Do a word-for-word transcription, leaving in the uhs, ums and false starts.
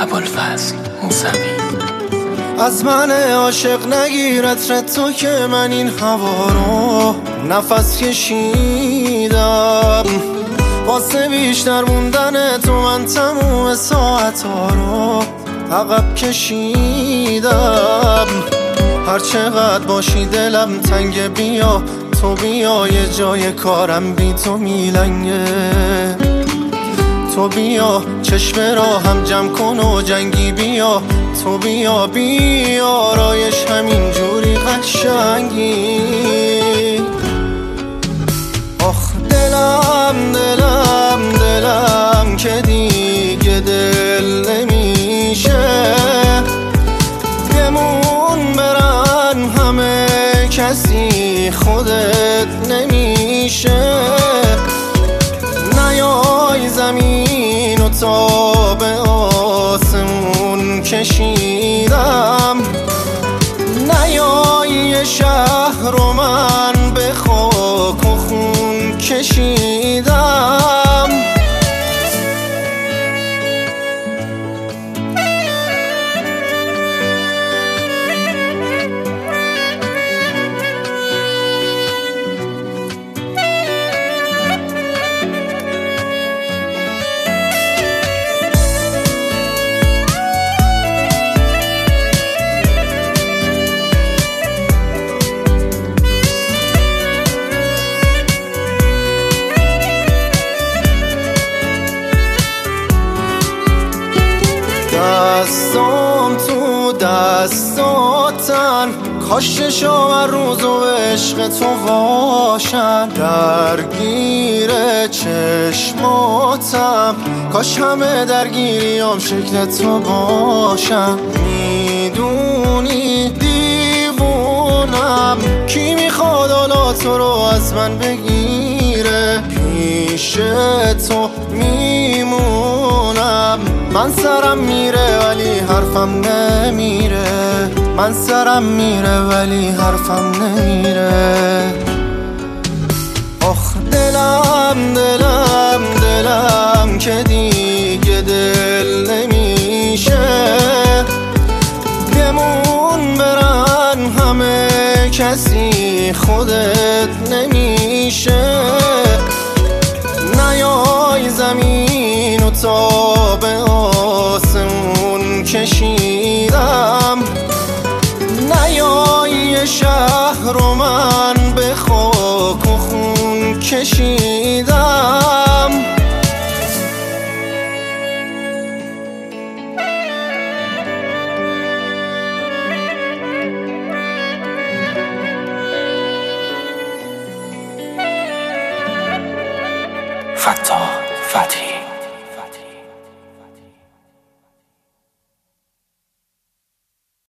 ابوالفضل موسوی. از من عاشق نگیر عطر تو که من این هوا رو نفس کشیدم، واسه بیشتر موندن تو من تموم ساعتها رو عقب کشیدم. هر چقدر باشی دلم تنگ، بیا تو بیا، یه جای کارم بی تو میلنگه. تو بیا چشم را هم جمع کن و جنگی بیا، تو بیا بیا رایش همین جوری قشنگی. آخ دلم دلم دلم که دیگه دل نمیشه، بمون برن همه کسی خودت نمیشه. نیای زمین و تا به آسمون کشیدم، نیای شهر رو من به خاک و خون کشیدم. دستام تو دستاتن، کاش چشام روز و عشق تو باشن. درگیر چشماتم، کاش همه درگیریام شکل تو باشن. میدونی دیوونم، کی میخواد حالا تو رو از من بگیره؟ پیش تو میمونم، من سرم میره ولی حرفم نمیره، من سرم میره ولی حرفم نمیره. آخ دلم دلم دلم که دیگه دل نمیشه، بمون برن همه کسی خودت نمیشه. نیای زمین و تا به آسمون کشیدم، نیای شهر رو من به خاک و خون کشیدم.